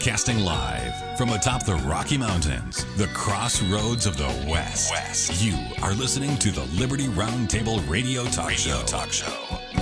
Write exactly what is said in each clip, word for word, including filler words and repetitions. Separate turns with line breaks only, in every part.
Broadcasting live from atop the Rocky Mountains, the crossroads of the West. West. You are listening to the Liberty Roundtable Radio Talk Radio Show. Talk Show.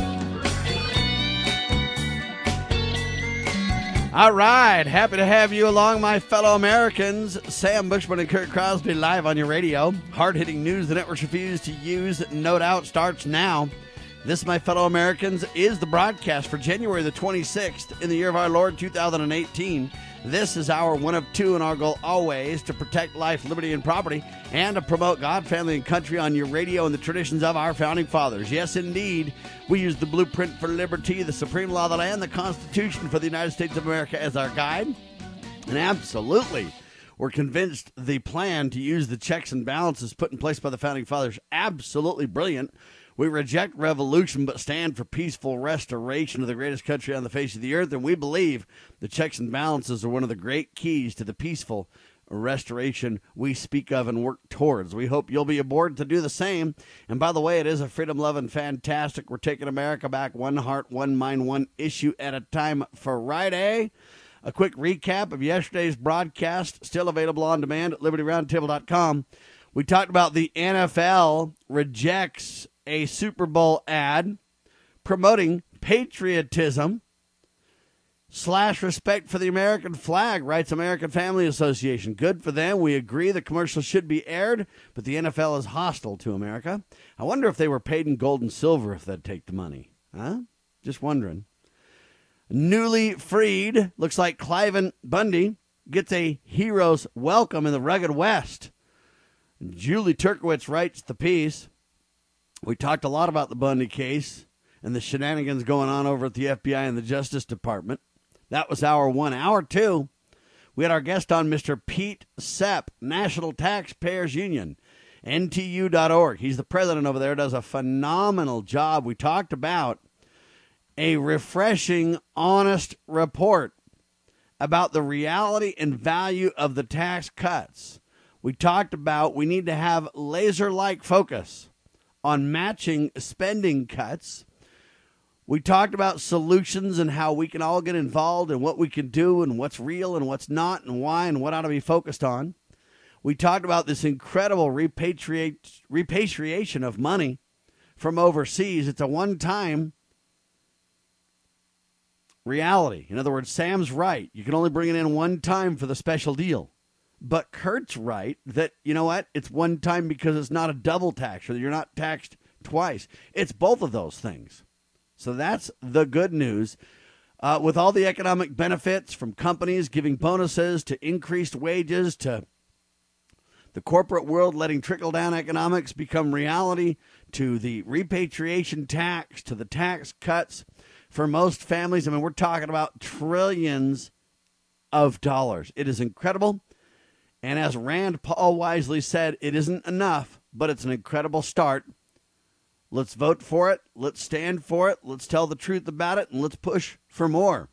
All right, happy to have you along, my fellow Americans. Sam Bushman and Kurt Crosby live on your radio. Hard-hitting news the networks refuse to use, no doubt, starts now. This, my fellow Americans, is the broadcast for January the twenty-sixth in the year of our Lord two thousand eighteen. This is our one of two, and our goal always to protect life, liberty, and property, and to promote God, family, and country on your radio and the traditions of our founding fathers. Yes, indeed, we use the blueprint for liberty, the supreme law of the land, the Constitution for the United States of America as our guide. And absolutely, we're convinced the plan to use the checks and balances put in place by the founding fathers absolutely brilliant. We reject revolution but stand for peaceful restoration of the greatest country on the face of the earth, and we believe the checks and balances are one of the great keys to the peaceful restoration we speak of and work towards. We hope you'll be aboard to do the same. And by the way, it is a freedom-loving fantastic. We're taking America back one heart, one mind, one issue at a time Friday. A quick recap of yesterday's broadcast, still available on demand at liberty roundtable dot com. We talked about the N F L rejects a Super Bowl ad promoting patriotism slash respect for the American flag, writes American Family Association. Good for them. We agree the commercial should be aired, but the N F L is hostile to America. I wonder if they were paid in gold and silver if they'd take the money. Huh? Just wondering. Newly freed, looks like Cliven Bundy gets a hero's welcome in the rugged West. Julie Turkowitz writes the piece. We talked a lot about the Bundy case and the shenanigans going on over at the F B I and the Justice Department. That was hour one. Hour two, we had our guest on, Mister Pete Sepp, National Taxpayers Union, N T U dot org. He's the president over there, does a phenomenal job. We talked about a refreshing, honest report about the reality and value of the tax cuts. We talked about we need to have laser-like focus on matching spending cuts. We talked about solutions and how we can all get involved and what we can do and what's real and what's not and why and what ought to be focused on. We talked about this incredible repatriate, repatriation of money from overseas. It's a one-time reality. In other words, Sam's right. You can only bring it in one time for the special deal. But Kurt's right that, you know what, it's one time because it's not a double tax, or you're not taxed twice. It's both of those things. So that's the good news. Uh, with all the economic benefits from companies giving bonuses to increased wages to the corporate world letting trickle-down economics become reality, to the repatriation tax, to the tax cuts for most families. I mean, we're talking about trillions of dollars. It is incredible. And as Rand Paul wisely said, it isn't enough, but it's an incredible start. Let's vote for it. Let's stand for it. Let's tell the truth about it, and let's push for more.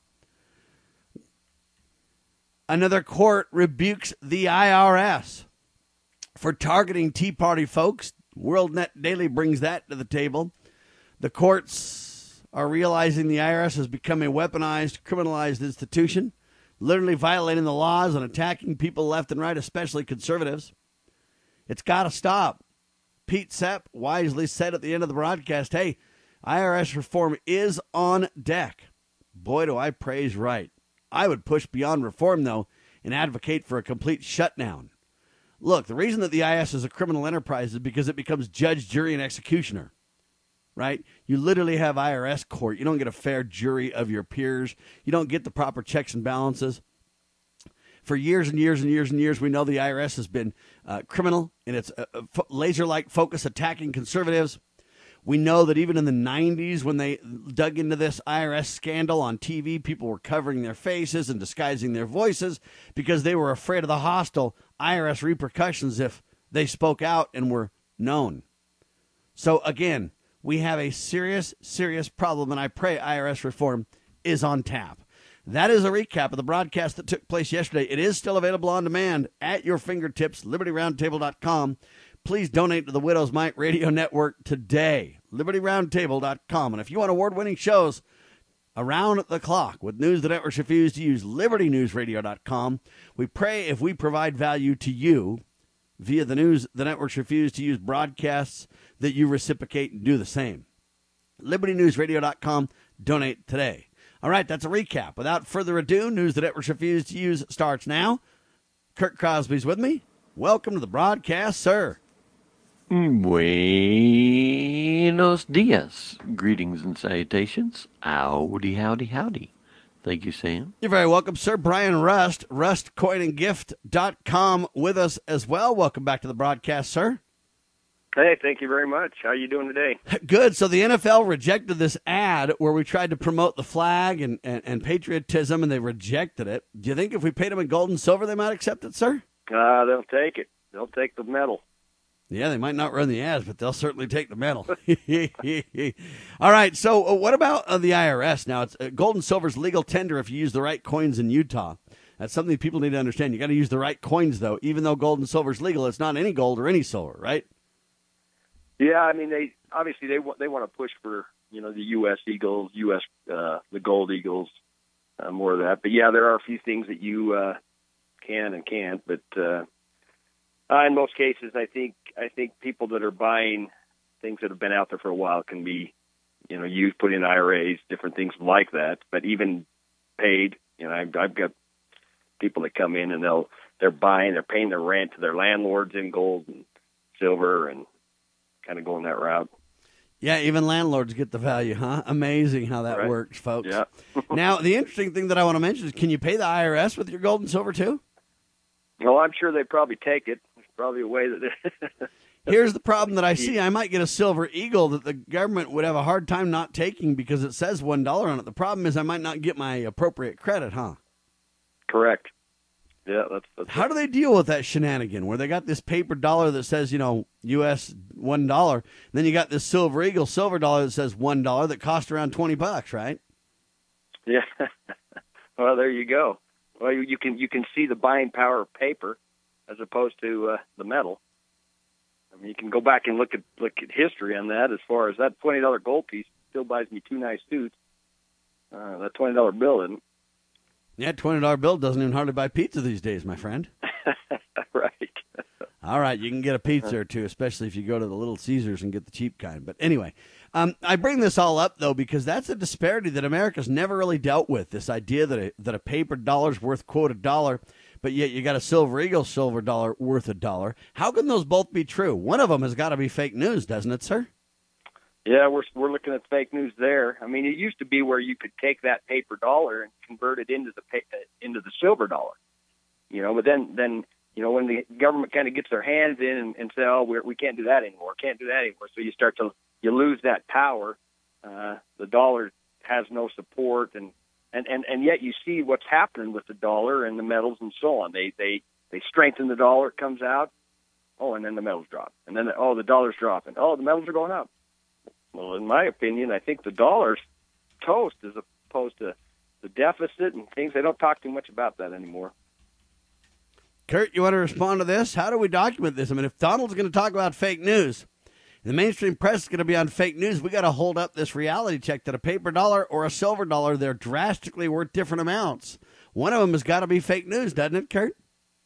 Another court rebukes the I R S for targeting Tea Party folks. WorldNet Daily brings that to the table. The courts are realizing the I R S has become a weaponized, criminalized institution, literally violating the laws and attacking people left and right, especially conservatives. It's got to stop. Pete Sepp wisely said at the end of the broadcast, hey, I R S reform is on deck. Boy, do I praise right. I would push beyond reform, though, and advocate for a complete shutdown. Look, the reason that the I R S is a criminal enterprise is because it becomes judge, jury, and executioner. Right? You literally have I R S court. You don't get a fair jury of your peers. You don't get the proper checks and balances. For years and years and years and years, we know the I R S has been uh, criminal in its uh, fo- laser-like focus attacking conservatives. We know that even in the nineties, when they dug into this I R S scandal on T V, people were covering their faces and disguising their voices because they were afraid of the hostile I R S repercussions if they spoke out and were known. So again, we have a serious, serious problem, and I pray I R S reform is on tap. That is a recap of the broadcast that took place yesterday. It is still available on demand at your fingertips, liberty roundtable dot com. Please donate to the Widow's Might Radio Network today, liberty roundtable dot com. And if you want award-winning shows, around the clock with news the networks refuse to use, liberty news radio dot com. We pray if we provide value to you via the news the networks refuse to use broadcasts that you reciprocate and do the same. liberty news radio dot com. Donate today. All right, that's a recap. Without further ado, news the networks refuse to use starts now. Kurt Crosby's with me. Welcome to the broadcast, sir.
Buenos dias. Greetings and salutations. Howdy, howdy, howdy. Thank you, Sam.
You're very welcome, sir. Brian Rust, rust coin and gift dot com with us as well. Welcome back to the broadcast, sir.
Hey, thank you very much. How are you doing today?
Good. So the N F L rejected this ad where we tried to promote the flag and, and, and patriotism, and they rejected it. Do you think if we paid them in gold and silver, they might accept it, sir?
Uh, they'll take it. They'll take the medal.
Yeah, they might not run the ads, but they'll certainly take the medal. All right, so uh, what about uh, the I R S? Now, it's uh, gold and silver is legal tender if you use the right coins in Utah. That's something people need to understand. You got to use the right coins, though. Even though gold and silver is legal, it's not any gold or any silver, right?
Yeah, I mean, they obviously they want they want to push for you know the U S Eagles, U S uh, the Gold Eagles, uh, more of that. But yeah, there are a few things that you uh, can and can't. But uh, uh, in most cases, I think I think people that are buying things that have been out there for a while can be you know used, put in I R As, different things like that. But even paid, you know, I've, I've got people that come in and they'll they're buying, they're paying their rent to their landlords in gold and silver and kind of going that route.
Yeah, even landlords get the value, huh? Amazing how that
Right.
works, folks.
Yeah.
Now, the interesting thing that I want to mention is, can you pay the I R S with your gold and silver, too?
Well, I'm sure they probably take it. There's probably a way that they
Here's the problem that I see. I might get a silver eagle that the government would have a hard time not taking because it says one dollar on it. The problem is I might not get my appropriate credit, huh?
Correct. Yeah, that's, that's
How do they deal with that shenanigan where they got this paper dollar that says, you know, U S one dollar, and then you got this silver eagle silver dollar that says one dollar that cost around twenty bucks, right?
Yeah. Well, there you go. Well, you, you can you can see the buying power of paper as opposed to uh, the metal. I mean, you can go back and look at look at history on that. As far as that twenty dollar gold piece still buys me two nice suits. Uh, that twenty dollar bill isn't.
Yeah, twenty dollar bill doesn't even hardly buy pizza these days, my friend.
Right.
All right, you can get a pizza or two, especially if you go to the Little Caesars and get the cheap kind. But anyway, um, I bring this all up, though, because that's a disparity that America's never really dealt with, this idea that a, that a paper dollar's worth, quote, a dollar, but yet you got a silver eagle silver dollar worth a dollar. How can those both be true? One of them has got to be fake news, doesn't it, sir?
Yeah, we're we're looking at fake news there. I mean, it used to be where you could take that paper dollar and convert it into the pa- into the silver dollar, you know. But then, then you know, when the government kind of gets their hands in and, and say, "Oh, we're, we can't do that anymore, can't do that anymore," so you start to you lose that power. Uh, the dollar has no support, and, and, and, and yet you see what's happening with the dollar and the metals and so on. They they they strengthen the dollar, it comes out, oh, and then the metals drop, and then oh, the dollar's dropping, oh, the metals are going up. Well, in my opinion, I think the dollar's toast as opposed to the deficit and things. They don't talk too much about that anymore.
Kurt, you want to respond to this? How do we document this? I mean, if Donald's going to talk about fake news, and the mainstream press is going to be on fake news, we got to hold up this reality check that a paper dollar or a silver dollar, they're drastically worth different amounts. One of them has got to be fake news, doesn't it, Kurt?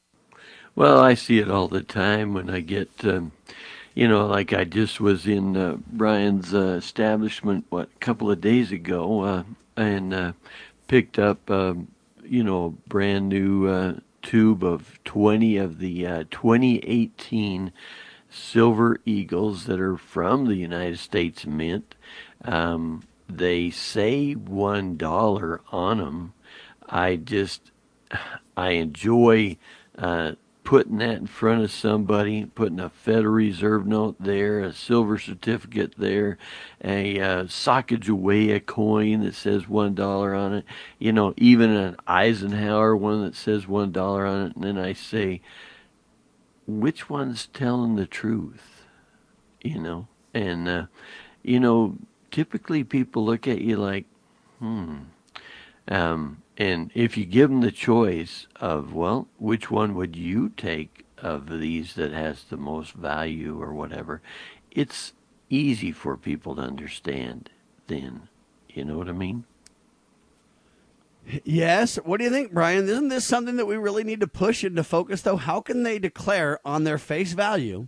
Well, I see it all the time when I get, um, you know, like I just was in uh, Brian's uh, establishment, what, a couple of days ago, uh, and uh, picked up, um, you know, a brand new uh, tube of twenty of the uh, twenty eighteen Silver Eagles that are from the United States Mint. Um, they say one dollar on them. I just, I enjoy uh, putting that in front of somebody, putting a Federal Reserve note there, a silver certificate there, a uh, Sacagawea coin that says one dollar on it, you know, even an Eisenhower one that says one dollar on it, and then I say, which one's telling the truth, you know? And, uh, you know, typically people look at you like, hmm, um, and if you give them the choice of, well, which one would you take of these that has the most value or whatever, it's easy for people to understand then. You know what I mean?
Yes. What do you think, Brian? Isn't this something that we really need to push into focus, though? How can they declare on their face value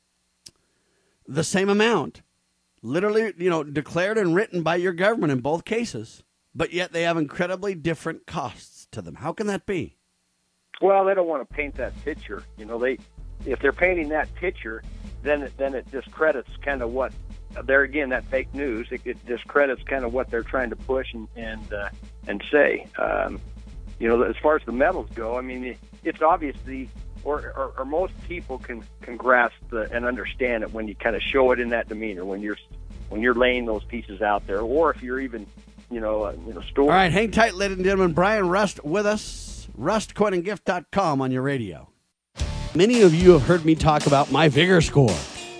the same amount, literally, you know, declared and written by your government in both cases, but yet they have incredibly different costs to them? How can that be?
Well, they don't want to paint that picture. You know, they if they're painting that picture, then it, then it discredits kind of what, there again, that fake news. It, it discredits kind of what they're trying to push and and, uh, and say. Um, you know, as far as the metals go, I mean, it, it's obviously, or, or, or most people can, can grasp the, and understand it when you kind of show it in that demeanor, when you're when you're laying those pieces out there, or if you're even, you know, uh, you know, storing.
All right, hang tight, ladies and gentlemen. Brian Rust with us, rust coin and gift dot com on your radio. Many of you have heard me talk about my Vigor score.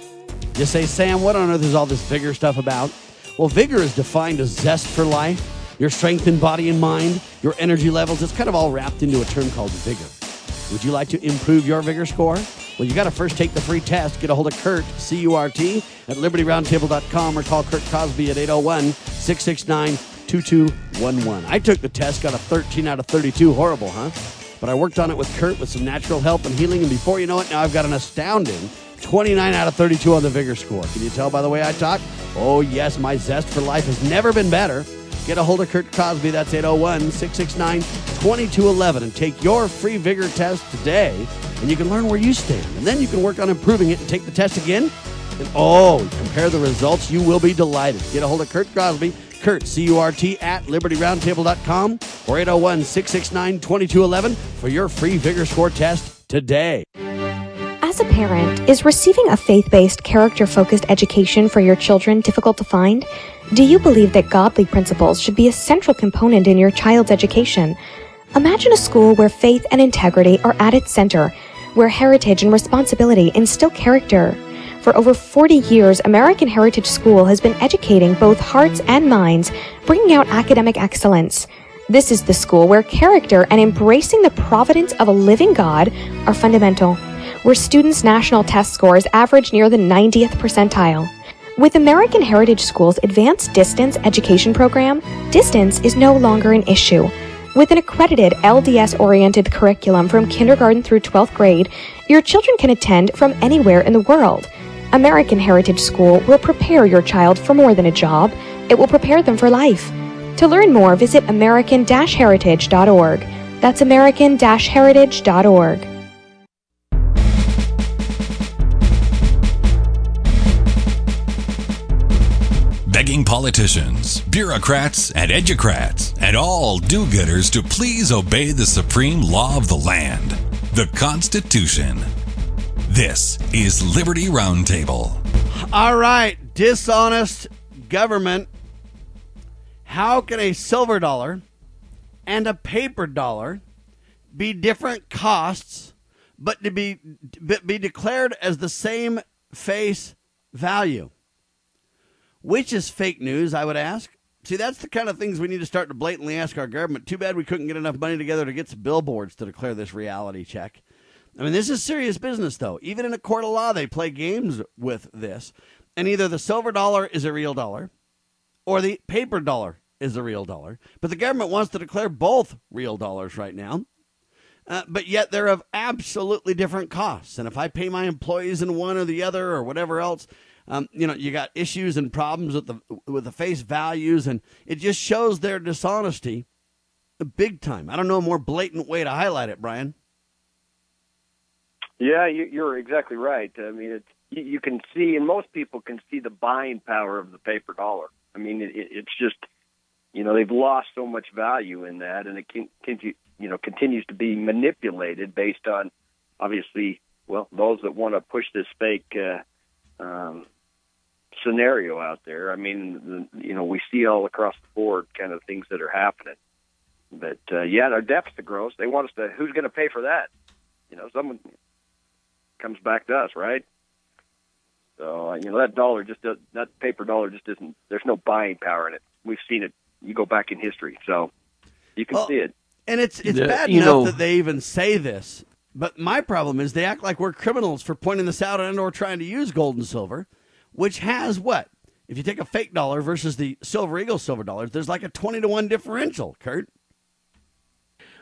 You say, Sam, what on earth is all this Vigor stuff about? Well, Vigor is defined as zest for life, your strength in body and mind, your energy levels. It's kind of all wrapped into a term called Vigor. Would you like to improve your Vigor score? Well, you got to first take the free test. Get a hold of Kurt, C U R T, at liberty roundtable dot com or call Kurt Cosby at eight oh one, six six nine, two two one one. I took the test, got a thirteen out of thirty-two. Horrible, huh? But I worked on it with Kurt with some natural help and healing, and before you know it, now I've got an astounding twenty-nine out of thirty-two on the Vigor score. Can you tell by the way I talk? Oh, yes, my zest for life has never been better. Get a hold of Kurt Cosby. That's eight oh one, six six nine, two two one one, and take your free Vigor test today, and you can learn where you stand. And then you can work on improving it and take the test again. And, oh, compare the results. You will be delighted. Get a hold of Kurt Cosby. Kurt, C U R T, at liberty roundtable dot com or eight oh one, six six nine, two two one one for your free Vigor score test today.
As a parent, is receiving a faith-based, character-focused education for your children difficult to find? Do you believe that godly principles should be a central component in your child's education? Imagine a school where faith and integrity are at its center, where heritage and responsibility instill character. For over forty years, American Heritage School has been educating both hearts and minds, bringing out academic excellence. This is the school where character and embracing the providence of a living God are fundamental, where students' national test scores average near the ninetieth percentile. With American Heritage School's advanced distance education program, distance is no longer an issue. With an accredited L D S-oriented curriculum from kindergarten through twelfth grade, your children can attend from anywhere in the world. American Heritage School will prepare your child for more than a job. It will prepare them for life. To learn more, visit american dash heritage dot org. That's american dash heritage dot org.
Begging politicians, bureaucrats, and educrats, and all do-gooders to please obey the supreme law of the land, the Constitution. This is Liberty Roundtable.
All right, dishonest government. How can a silver dollar and a paper dollar be different costs, but to be be declared as the same face value? Which is fake news, I would ask. See, that's the kind of things we need to start to blatantly ask our government. Too bad we couldn't get enough money together to get some billboards to declare this reality check. I mean, this is serious business, though. Even in a court of law, they play games with this. And either the silver dollar is a real dollar or the paper dollar is a real dollar. But the government wants to declare both real dollars right now. Uh, but yet they're of absolutely different costs. And if I pay my employees in one or the other or whatever else, um, you know, you got issues and problems with the with the face values. And it just shows their dishonesty big time. I don't know a more blatant way to highlight it, Brian.
Yeah, you, you're exactly right. I mean, it's, you, you can see, and most people can see the buying power of the paper dollar. I mean, it, it, it's just, you know, they've lost so much value in that, and it can, can, you know, continues to be manipulated based on, obviously, well, those that want to push this fake uh, um, scenario out there. I mean, the, you know, we see all across the board kind of things that are happening. But, uh, yeah, our deficit grows. They want us to, who's going to pay for that? You know, someone comes back to us, right? So, uh, you know, that dollar just does, that paper dollar just isn't, there's no buying power in it. We've seen it. You go back in history, so you can
well,
see it.
And it's it's
Yeah,
bad
you
enough
know-
that they even say this. But my problem is they act like we're criminals for pointing this out and or trying to use gold and silver, which has what? If you take a fake dollar versus the Silver Eagle silver dollars, there's like a twenty to one differential, Kurt.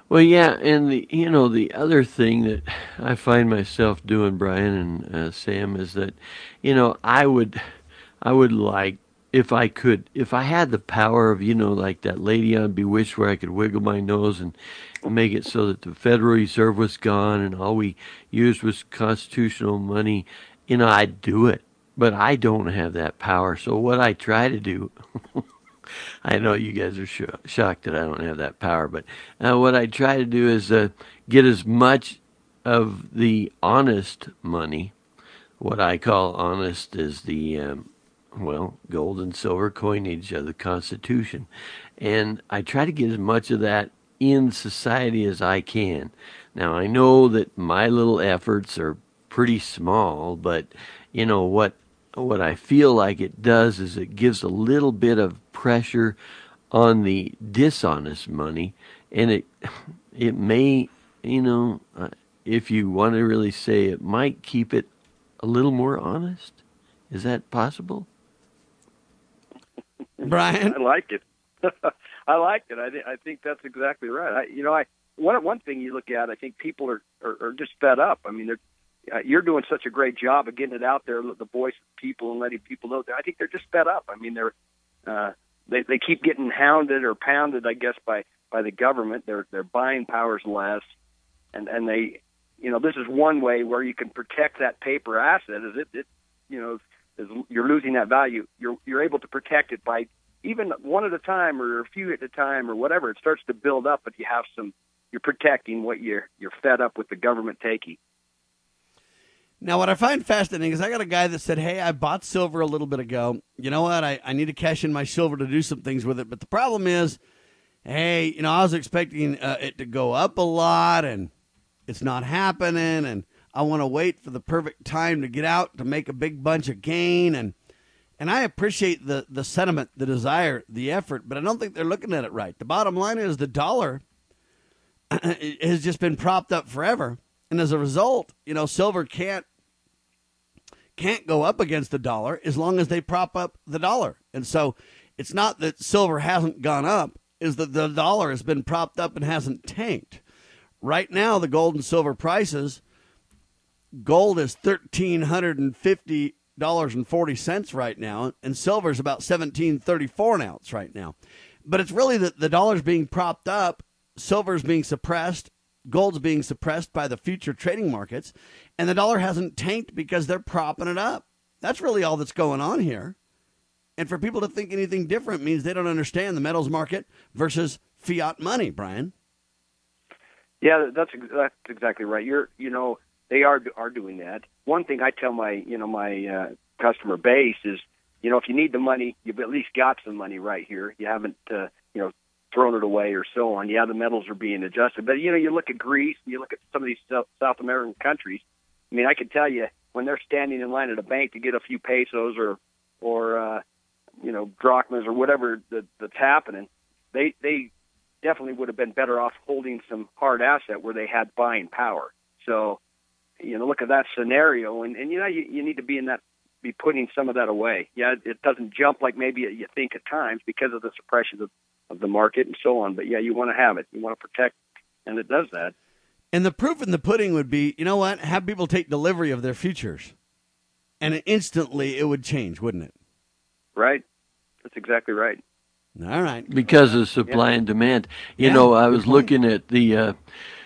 Well, yeah, and the you know the other thing that I find myself doing, Brian and uh, Sam, is that you know I would I would like if I could if I had the power of you know like that lady on Bewitched where I could wiggle my nose and make it so that the Federal Reserve was gone and all we used was constitutional money, you know I'd do it. But I don't have that power. So what I try to do I know you guys are sho shocked that I don't have that power, but uh, what I try to do is uh, get as much of the honest money. What I call honest is the, um, well, gold and silver coinage of the Constitution. And I try to get as much of that in society as I can. Now, I know that my little efforts are pretty small, but, you know, what what I feel like it does is it gives a little bit of pressure on the dishonest money, and it it may, you know, uh, if you want to really say it, might keep it a little more honest. Is that possible?
Brian?
I like it. I like it. I, th- I think that's exactly right. I, you know, I one one thing you look at, I think people are are, are just fed up. I mean, they're Uh, you're doing such a great job of getting it out there, the voice of people, and letting people know that. I think they're just fed up. I mean, they're uh, they they keep getting hounded or pounded, I guess, by by the government. Their their buying power's less, and and they, you know, this is one way where you can protect that paper asset. Is it, it you know, is you're losing that value. You're you're able to protect it by even one at a time or a few at a time or whatever. It starts to build up, but you have some. You're protecting what you're you're fed up with the government taking.
Now, what I find fascinating is I got a guy that said, hey, I bought silver a little bit ago. You know what? I, I need to cash in my silver to do some things with it. But the problem is, hey, you know, I was expecting uh, it to go up a lot, and it's not happening. And I want to wait for the perfect time to get out to make a big bunch of gain. And and I appreciate the, the sentiment, the desire, the effort, but I don't think they're looking at it right. The bottom line is the dollar has just been propped up forever. And as a result, you know, silver can't can't go up against the dollar as long as they prop up the dollar. And so it's not that silver hasn't gone up, is that the dollar has been propped up and hasn't tanked. Right now, the gold and silver prices, gold is one thousand three hundred fifty dollars and forty cents right now, and silver is about seventeen thirty-four an ounce right now. But it's really that the dollar's being propped up, silver's being suppressed, gold's being suppressed by the future trading markets, and the dollar hasn't tanked because they're propping it up. That's really all that's going on here. And for people to think anything different means they don't understand the metals market versus fiat money, Brian.
Yeah, that's that's exactly right. You're, you know, they are are doing that. One thing I tell my, you know, my uh, customer base is, you know, if you need the money, you've at least got some money right here. You haven't, uh, you know, thrown it away or so on. Yeah, the metals are being adjusted. But, you know, you look at Greece, and you look at some of these South American countries. I mean, I can tell you when they're standing in line at a bank to get a few pesos or, or uh, you know, drachmas or whatever that, that's happening, they they definitely would have been better off holding some hard asset where they had buying power. So, you know, look at that scenario, and, and you know, you, you need to be in that, be putting some of that away. Yeah, it doesn't jump like maybe you think at times because of the suppression of of the market and so on. But yeah, you want to have it. You want to protect, and it does that.
And the proof in the pudding would be, you know what? Have people take delivery of their futures. And instantly it would change, wouldn't it?
Right. That's exactly right.
All right.
Because of supply yeah. and demand. You
yeah,
know, I was looking at the, uh,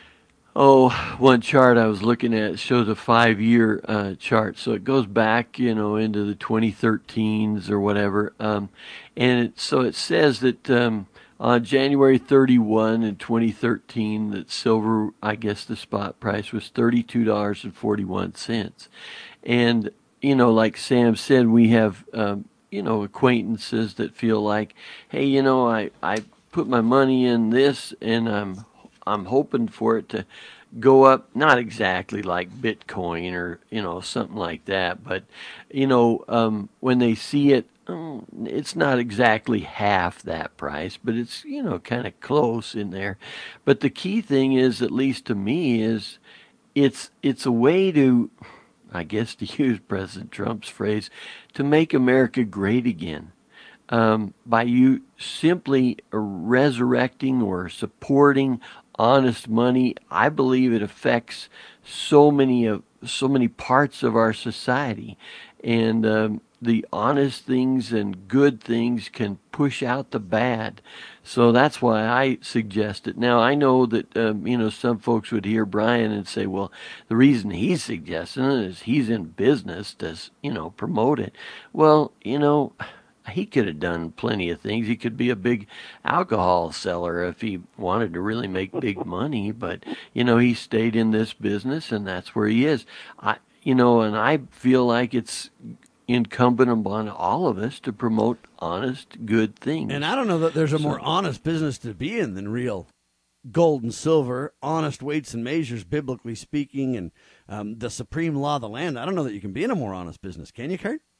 oh, one chart I was looking at shows a five-year uh, chart. So it goes back, you know, into the twenty thirteens or whatever. Um, and it, so it says that um, on January thirty-first in twenty thirteen, that silver, I guess the spot price was thirty-two dollars and forty-one cents. And, you know, like Sam said, we have, um, you know, acquaintances that feel like, hey, you know, I, I put my money in this and I'm I'm hoping for it to go up, not exactly like Bitcoin or, you know, something like that. But, you know, um, when they see it, um, it's not exactly half that price, but it's, you know, kind of close in there. But the key thing is, at least to me, is it's it's a way to, I guess to use President Trump's phrase, to make America great again. Um, by you simply resurrecting or supporting honest money, I believe it affects so many of so many parts of our society, and um, the honest things and good things can push out the bad. So that's why I suggest it. Now, I know that, um, you know, some folks would hear Brian and say, well, the reason he's suggesting it is he's in business to, you know, promote it. Well, you know, he could have done plenty of things. He could be a big alcohol seller if he wanted to really make big money. But, you know, he stayed in this business, and that's where he is. I, you know, and I feel like it's incumbent upon all of us to promote honest, good things.
And I don't know that there's a more so, honest business to be in than real gold and silver, honest weights and measures, biblically speaking, and um, the supreme law of the land. I don't know that you can be in a more honest business. Can you, Kurt?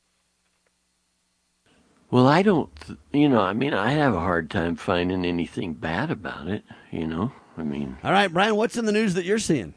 Well, I don't, you know, I mean, I have a hard time finding anything bad about it, you know, I mean.
All right, Brian, what's in the news that you're seeing?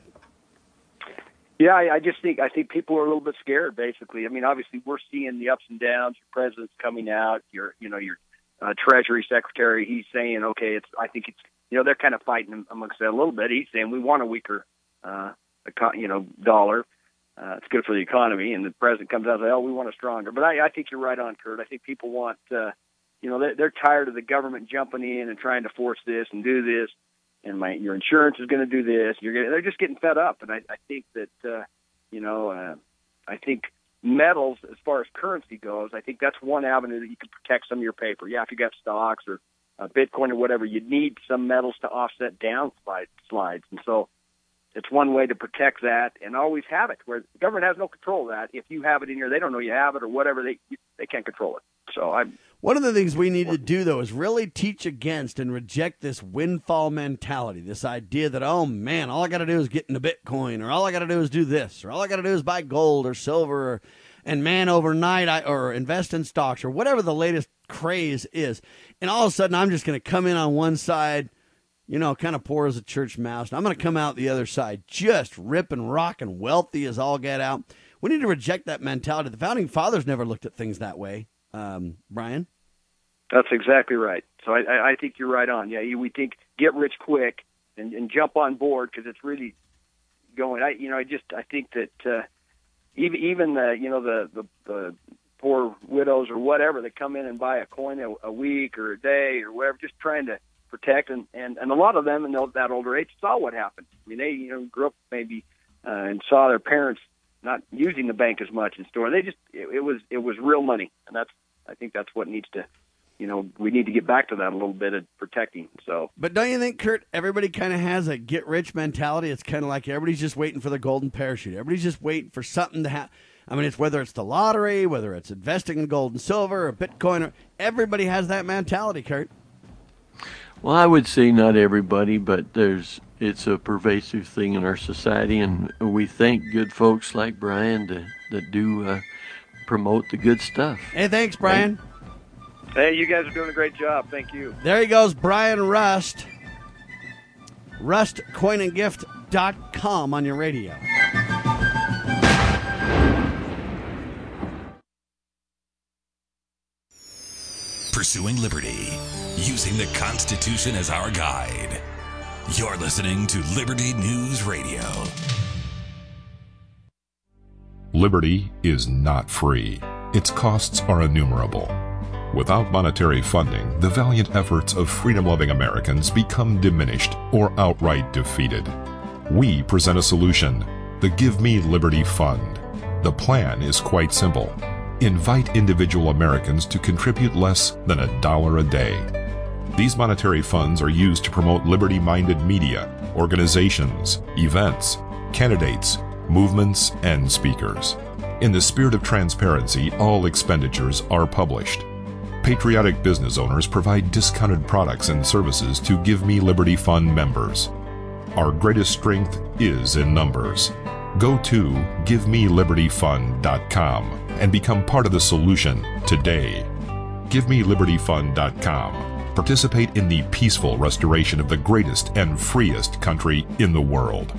Yeah, I, I just think I think people are a little bit scared. Basically, I mean, obviously we're seeing the ups and downs. Your president's coming out. Your, you know, your uh, Treasury Secretary. He's saying, okay, it's. I think it's. You know, they're kind of fighting amongst that a little bit. He's saying we want a weaker, uh, you know, dollar. Uh, it's good for the economy. And the president comes out and says, oh, we want a stronger. But I, I think you're right on, Kurt. I think people want. Uh, you know, they're, they're tired of the government jumping in and trying to force this and do this. And my your insurance is going to do this. You're gonna, they're just getting fed up, and I, I think that uh, you know uh, I think metals, as far as currency goes, I think that's one avenue that you can protect some of your paper. Yeah, if you got stocks or uh, Bitcoin or whatever, you need some metals to offset downslide slides, and so it's one way to protect that and always have it. Where the government has no control of that. If you have it in here, they don't know you have it or whatever. They they can't control it. So I'm.
One of the things we need to do, though, is really teach against and reject this windfall mentality, this idea that, oh, man, all I got to do is get into Bitcoin, or all I got to do is do this, or all I got to do is buy gold or silver, or, and, man, overnight, I, or invest in stocks, or whatever the latest craze is. And all of a sudden, I'm just going to come in on one side, you know, kind of poor as a church mouse, and I'm going to come out the other side just ripping, rocking, wealthy as all get out. We need to reject that mentality. The Founding Fathers never looked at things that way. Um, Brian?
That's exactly right. So I, I think you're right on. Yeah, we think get rich quick and, and jump on board because it's really going. I, you know, I just I think that uh, even even the you know the, the the poor widows or whatever that come in and buy a coin a, a week or a day or whatever, just trying to protect and and, and a lot of them in that older age saw what happened. I mean, they you know grew up maybe uh, and saw their parents not using the bank as much in store. They just it, it was it was real money, and that's I think that's what needs to. You know, we need to get back to that a little bit of protecting. So,
but don't you think, Kurt, everybody kind of has a get-rich mentality? It's kind of like everybody's just waiting for the golden parachute. Everybody's just waiting for something to happen. I mean, it's whether it's the lottery, whether it's investing in gold and silver or Bitcoin. Or, everybody has that mentality, Kurt.
Well, I would say not everybody, but there's it's a pervasive thing in our society, and we thank good folks like Brian to, that do uh, promote the good stuff.
Hey, thanks, Brian.
Right?
Hey, you guys are doing a great job. Thank you.
There he goes, Brian Rust. Rust Coin and Gift dot com on your radio.
Pursuing liberty, using the Constitution as our guide. You're listening to Liberty News Radio.
Liberty is not free. Its costs are innumerable. Without monetary funding, the valiant efforts of freedom-loving Americans become diminished or outright defeated. We present a solution, the Give Me Liberty Fund. The plan is quite simple. Invite individual Americans to contribute less than a dollar a day. These monetary funds are used to promote liberty-minded media, organizations, events, candidates, movements, and speakers. In the spirit of transparency, all expenditures are published. Patriotic business owners provide discounted products and services to Give Me Liberty Fund members. Our greatest strength is in numbers. Go to give me liberty fund dot com and become part of the solution today. give me liberty fund dot com. Participate in the peaceful restoration of the greatest and freest country in the world.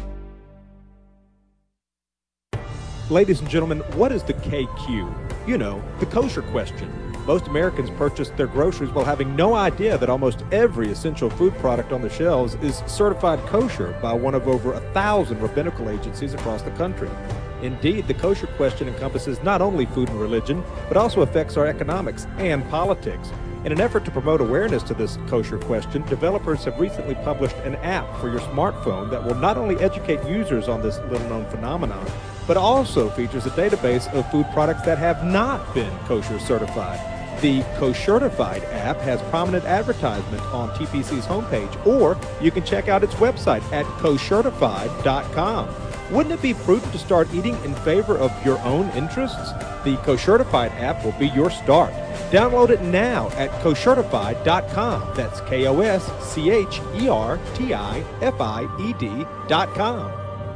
Ladies and gentlemen, what is the K Q? You know, the kosher question. Most Americans purchase their groceries while having no idea that almost every essential food product on the shelves is certified kosher by one of over a thousand rabbinical agencies across the country. Indeed, the kosher question encompasses not only food and religion, but also affects our economics and politics. In an effort to promote awareness to this kosher question, developers have recently published an app for your smartphone that will not only educate users on this little-known phenomenon, but also features a database of food products that have not been kosher certified. The Koshertified app has prominent advertisement on T P C's homepage, or you can check out its website at koshertified dot com. Wouldn't it be prudent to start eating in favor of your own interests? The Koshertified app will be your start. Download it now at koshertified dot com. That's K O S C H E R T I F I E D dot com.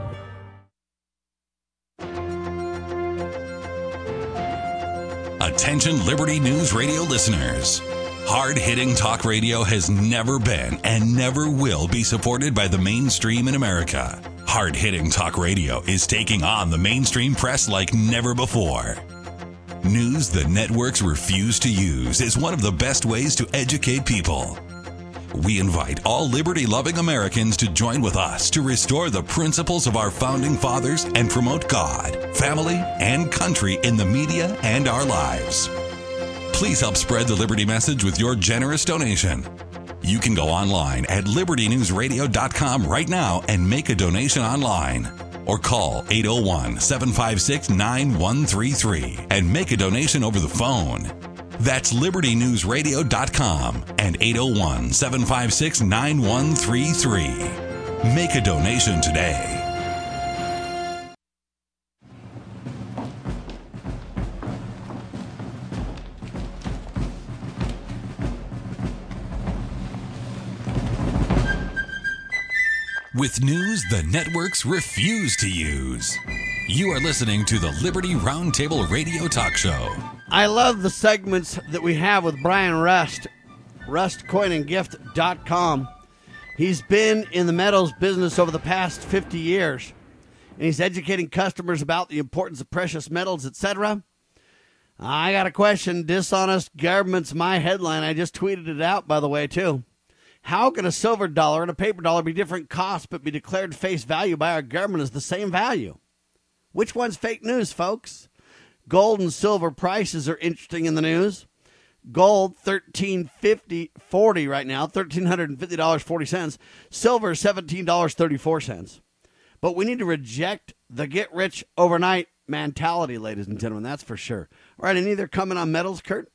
Attention Liberty News Radio listeners. Hard-hitting talk radio has never been and never will be supported by the mainstream in America. Hard-hitting talk radio is taking on the mainstream press like never before. News the networks refuse to use is one of the best ways to educate people. We invite all liberty-loving Americans to join with us to restore the principles of our founding fathers and promote God, family, and country in the media and our lives. Please help spread the Liberty message with your generous donation. You can go online at liberty news radio dot com right now and make a donation online. Or call eight oh one, seven five six, nine one three three and make a donation over the phone. That's liberty news radio dot com and eight oh one, seven five six, nine one three three. Make a donation today. With news the networks refuse to use. You are listening to the Liberty Roundtable Radio Talk Show.
I love the segments that we have with Brian Rust, rust coin and gift dot com. He's been in the metals business over the past fifty years, and he's educating customers about the importance of precious metals, et cetera. I got a question. Dishonest government's my headline. I just tweeted it out, by the way, too. How can a silver dollar and a paper dollar be different costs but be declared face value by our government as the same value? Which one's fake news, folks? Gold and silver prices are interesting in the news. Gold, thirteen fifty forty right now, one thousand three hundred fifty dollars and forty cents. Silver, seventeen dollars and thirty-four cents. But we need to reject the get-rich overnight mentality, ladies and gentlemen, that's for sure. All right, any other comment on metals, Kurt?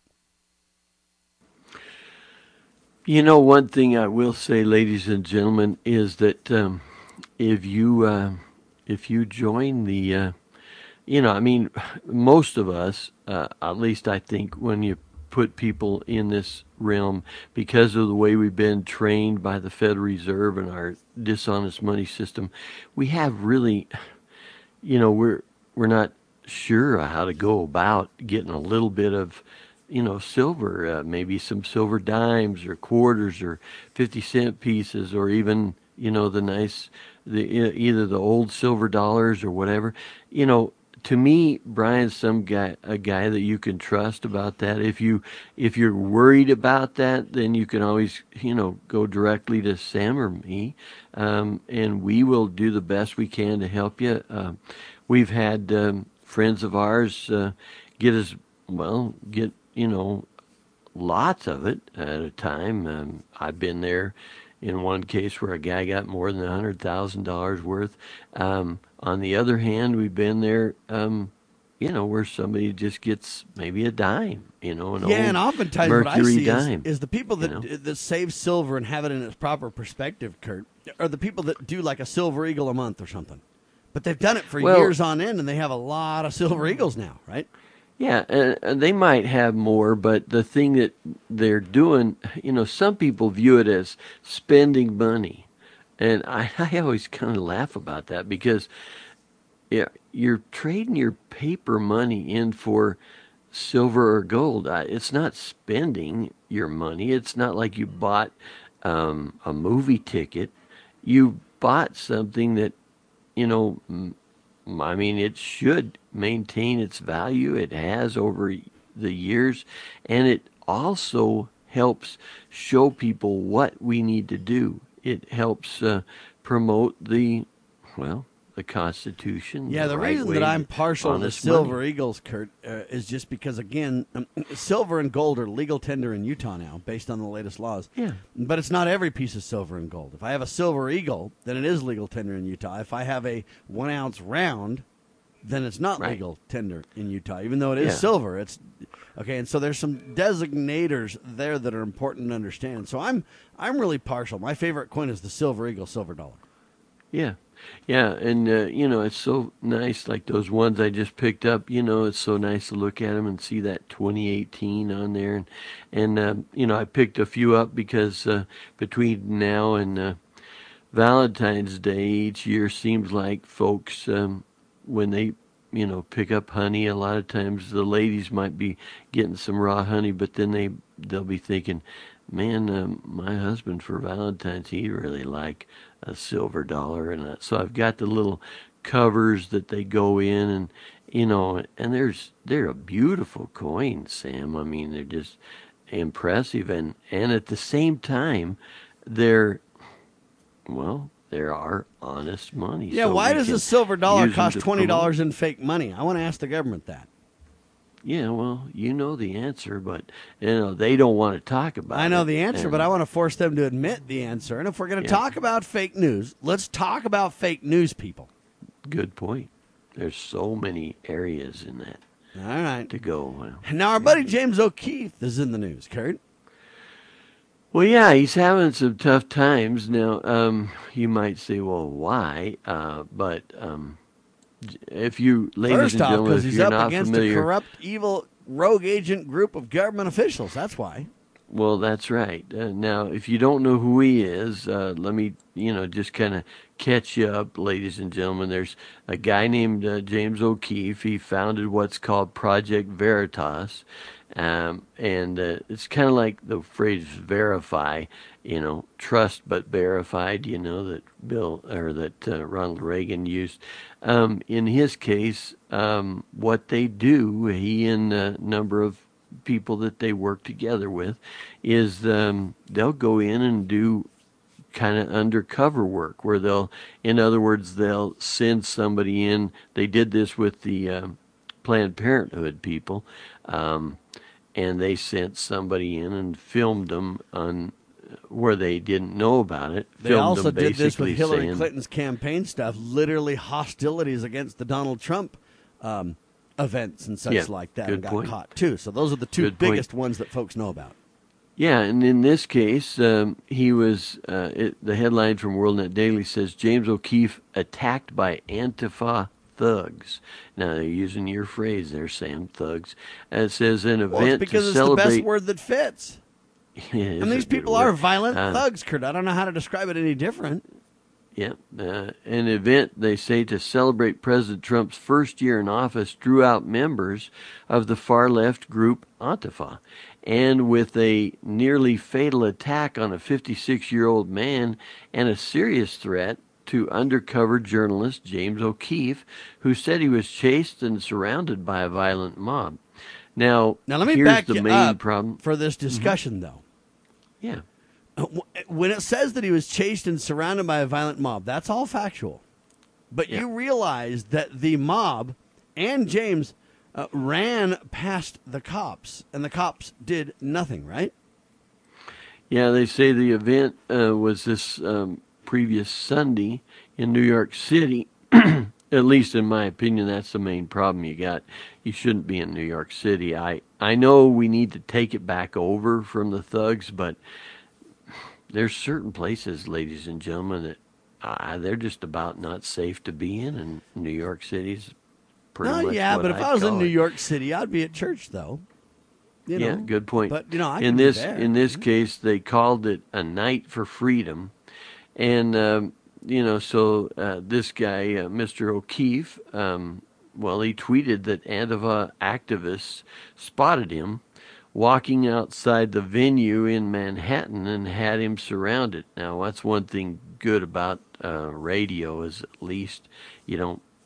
You know, one thing I will say, ladies and gentlemen, is that um, if you uh, if you join the, uh, you know, I mean, most of us, uh, at least I think, when you put people in this realm, because of the way we've been trained by the Federal Reserve and our dishonest money system, we have really, you know, we're we're not sure how to go about getting a little bit of, you know, silver, uh, maybe some silver dimes or quarters or fifty cent pieces, or even, you know, the nice, the either the old silver dollars or whatever. You know, to me, Brian's some guy, a guy that you can trust about that. If you, if you're worried about that, then you can always, you know, go directly to Sam or me, um, and we will do the best we can to help you. Uh, we've had um, friends of ours uh, get us, well, get, you know, lots of it at a time. Um, I've been there in one case where a guy got more than one hundred thousand dollars worth. Um, on the other hand, we've been there, um, you know, where somebody just gets maybe a dime, you know, an
yeah,
old
and oftentimes
Mercury
what I see
dime,
is, is the people that
you know?
that save silver and have it in its proper perspective, Kurt, are the people that do like a silver eagle a month or something. But they've done it for
well,
years on end, and they have a lot of silver eagles now, right?
Yeah, and they might have more, but the thing that they're doing, you know, some people view it as spending money. And I, I always kind of laugh about that, because yeah, you're trading your paper money in for silver or gold. It's not spending your money. It's not like you bought um, a movie ticket. You bought something that, you know, I mean, it should maintain its value. It has over the years, and it also helps show people what we need to do. It helps uh, promote the, well, the Constitution.
Yeah, the,
the right
reason
way
that I'm partial to
honest
Silver
money.
Eagles, Kurt, uh, is just because, again, um, silver and gold are legal tender in Utah now, based on the latest laws.
Yeah.
But it's not every piece of silver and gold. If I have a Silver Eagle, then it is legal tender in Utah. If I have a one-ounce round, then it's not
Right.
legal tender in Utah, even though it is
Yeah.
silver. It's okay, and so there's some designators there that are important to understand. So I'm I'm really partial. My favorite coin is the Silver Eagle silver dollar.
Yeah. Yeah, and, uh, you know, it's so nice, like those ones I just picked up, you know, it's so nice to look at them and see that twenty eighteen on there. And, and uh, you know, I picked a few up because uh, between now and uh, Valentine's Day each year seems like folks, um, when they, you know, pick up honey, a lot of times the ladies might be getting some raw honey, but then they, they'll be thinking, man, um, my husband for Valentine's, he really like a silver dollar. And uh, so I've got the little covers that they go in, and, you know, and there's, they're a beautiful coin, Sam. I mean, they're just impressive. And, and at the same time, they're, well, there are honest money.
Yeah,
so
why
we
does
can
a silver dollar
use them
cost
to
twenty dollars
promote.
in fake money? I want to ask the government that.
Yeah, well, you know the answer, but, you know, they don't want to talk about it.
I know the answer,
And-
but I want to force them to admit the answer. And if we're going to
Yeah.
talk about fake news, let's talk about fake news, people.
Good point. There's so many areas in that
All right.
to go. Well,
Now, our buddy James O'Keefe is in the news, Kurt.
well, yeah, he's having some tough times. Now, um, you might say, well, why? Uh, but um, if you, ladies
First
and
off,
gentlemen,
because
if
he's
you're
up
not
against
familiar,
a corrupt, evil, rogue agent group of government officials. That's why.
well, that's right. Uh, now, if you don't know who he is, uh, let me, you know, just kind of catch you up, ladies and gentlemen. There's a guy named uh, James O'Keefe. He founded what's called Project Veritas. Um, and uh, it's kind of like the phrase verify, you know, trust but verified, you know, that Bill or that uh, Ronald Reagan used. Um, in his case, um, what they do, he and a number of people that they work together with, is um, they'll go in and do kind of undercover work where they'll, in other words, they'll send somebody in. They did this with the um, Planned Parenthood people. Um, and they sent somebody in and filmed them on where they didn't know about it.
They
filmed
also
them
did this with
basically
Hillary
saying,
Clinton's campaign stuff, literally hostilities against the Donald Trump um, events and such
Yeah,
like that,
good
and got
point.
caught too. So those are the two
Good point.
biggest ones that folks know about.
Yeah, and in this case, um, he was, uh, it, the headline from WorldNet Daily says, James O'Keefe attacked by Antifa thugs. Now, they're using your phrase there, Sam, thugs. And it says, an event
Well, it's because
to
it's
celebrate...
the best word that fits.
Yeah, it is
And
a
these
good
people are
word.
violent
Uh,
thugs, Kurt. I don't know how to describe it any different.
Yeah, uh, an event, they say, to celebrate President Trump's first year in office drew out members of the far-left group Antifa. And with a nearly fatal attack on a fifty-six-year-old man and a serious threat to undercover journalist James O'Keefe, who said he was chased and surrounded by a violent mob. Now,
Now, let me
here's
back
the
you
main
up
problem.
for this discussion, though.
Yeah,
When it says that he was chased and surrounded by a violent mob, that's all factual. But
Yeah.
you realize that the mob and James uh, ran past the cops, and the cops did nothing, right?
yeah. They say the event uh, was this um, previous Sunday in New York City. At least in my opinion, that's the main problem you got. You shouldn't be in New York City. I, I know we need to take it back over from the thugs, but there's certain places, ladies and gentlemen, that uh, they're just about not safe to be in, and New York City's pretty
No,
much
yeah,
what
but if
I'd
I was in
call
New
it.
York City, I'd be at church, though. You
Yeah,
know?
good point.
But, you know, I
in
can be
this
there.
in this case, they called it a night for freedom, and um, you know, so uh, this guy, uh, Mister O'Keefe, um, well, he tweeted that Antifa activists spotted him walking outside the venue in Manhattan and had him surrounded. Now, that's one thing good about uh, radio is at least you don't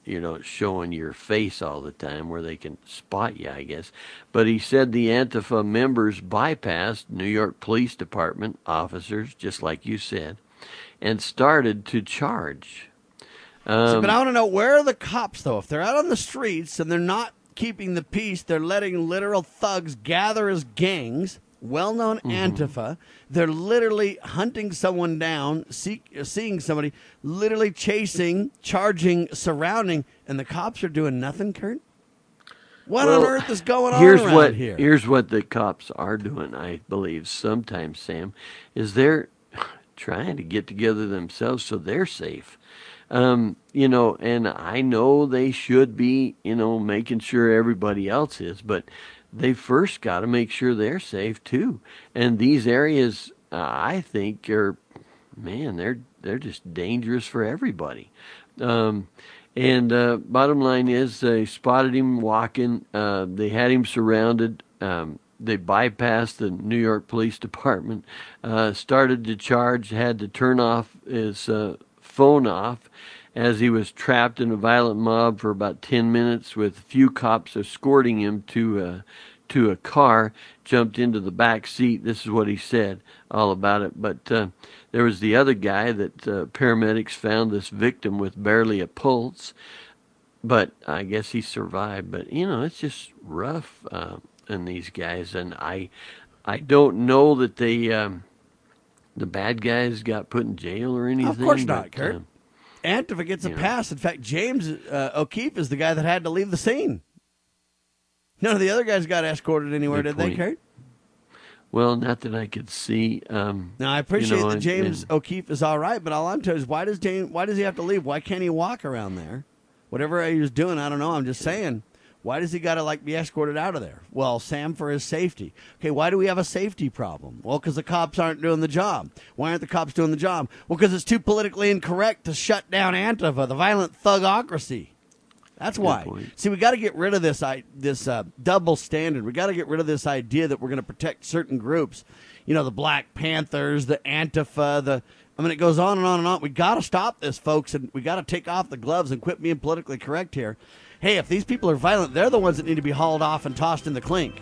you know, showing your face all the time where they can spot you, I guess. But he said the Antifa members bypassed New York Police Department officers, just like you said, and started to charge. Um,
See, but I want to know, where are the cops, though? If they're out on the streets and they're not keeping the peace, they're letting literal thugs gather as gangs, well-known mm-hmm. Antifa. They're literally hunting someone down, seek, seeing somebody, literally chasing, charging, surrounding, and the cops are doing nothing, Kurt? What
well,
on earth is going on
here's
around
what,
here?
Here's what the cops are doing, I believe, sometimes, Sam, is they're trying to get together themselves so they're safe. Um, you know, and I know they should be, you know, making sure everybody else is, but they first got to make sure they're safe too. And these areas, uh, I think, are, man, they're they're just dangerous for everybody. Um, and uh, bottom line is, they spotted him walking. Uh, they had him surrounded. Um, they bypassed the New York Police Department. Uh, started to charge. Had to turn off his uh, phone off, as he was trapped in a violent mob for about ten minutes with a few cops escorting him to a, to a car, jumped into the back seat. This is what he said all about it. But uh, there was the other guy that uh, paramedics found, this victim with barely a pulse, but I guess he survived. But, you know, it's just rough uh, in these guys. And I I don't know that they, um, the bad guys got put in jail or anything.
Of course not,
but,
Kurt.
Uh,
Antifa gets a
you know.
pass. In fact, James uh, O'Keefe is the guy that had to leave the scene. None of the other guys got escorted anywhere,
Good
did
point.
they, Kurt?
Well, not that I could see. Um,
Now, I appreciate
you know,
that
and-
James
and-
O'Keefe is all right, but all I'm telling you is, why does James? Why does he have to leave? Why can't he walk around there? Whatever he was doing, I don't know. I'm just saying, why does he got to like be escorted out of there? Well, Sam, for his safety. Okay, why do we have a safety problem? Well, because the cops aren't doing the job. Why aren't the cops doing the job? Well, because it's too politically incorrect to shut down Antifa, the violent thugocracy. That's why.
point.
See, we got to get rid of this I, this uh, double standard. We got to get rid of this idea that we're going to protect certain groups. You know, the Black Panthers, the Antifa, the I mean, it goes on and on and on. We got to stop this, folks, and we got to take off the gloves and quit being politically correct here. Hey, if these people are violent, they're the ones that need to be hauled off and tossed in the clink.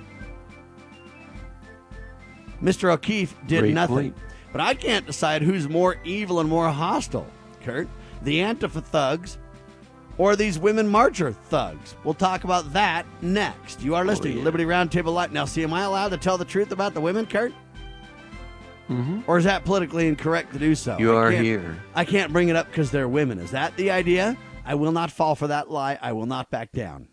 Mister O'Keefe did
Great
nothing.
point.
But I can't decide who's more evil and more hostile, Kurt. The Antifa thugs or these women marcher thugs. We'll talk about that next. You are listening
Oh, yeah.
to Liberty Roundtable Live. Now, see, am I allowed to tell the truth about the women, Kurt?
Mm-hmm.
Or is that politically incorrect to do so?
You
I
are
can't-
here.
I can't bring it up because they're women. Is that the idea? I will not fall for that lie. I will not back down.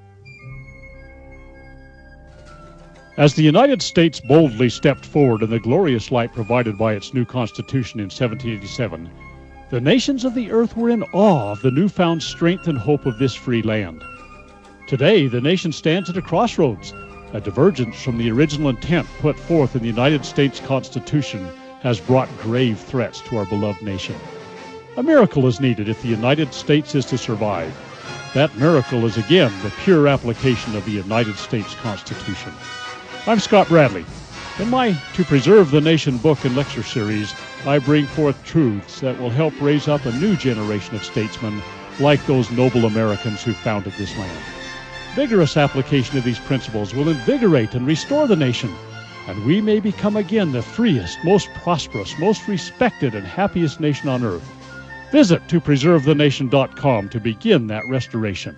As the United States boldly stepped forward in the glorious light provided by its new Constitution in seventeen eighty-seven, the nations of the earth were in awe of the newfound strength and hope of this free land. Today, the nation stands at a crossroads. A divergence from the original intent put forth in the United States Constitution has brought grave threats to our beloved nation. A miracle is needed if the United States is to survive. That miracle is again the pure application of the United States Constitution. I'm Scott Bradley. In my To Preserve the Nation book and lecture series, I bring forth truths that will help raise up a new generation of statesmen like those noble Americans who founded this land. Vigorous application of these principles will invigorate and restore the nation, and we may become again the freest, most prosperous, most respected, and happiest nation on earth. Visit to preserve the nation dot com to begin that restoration.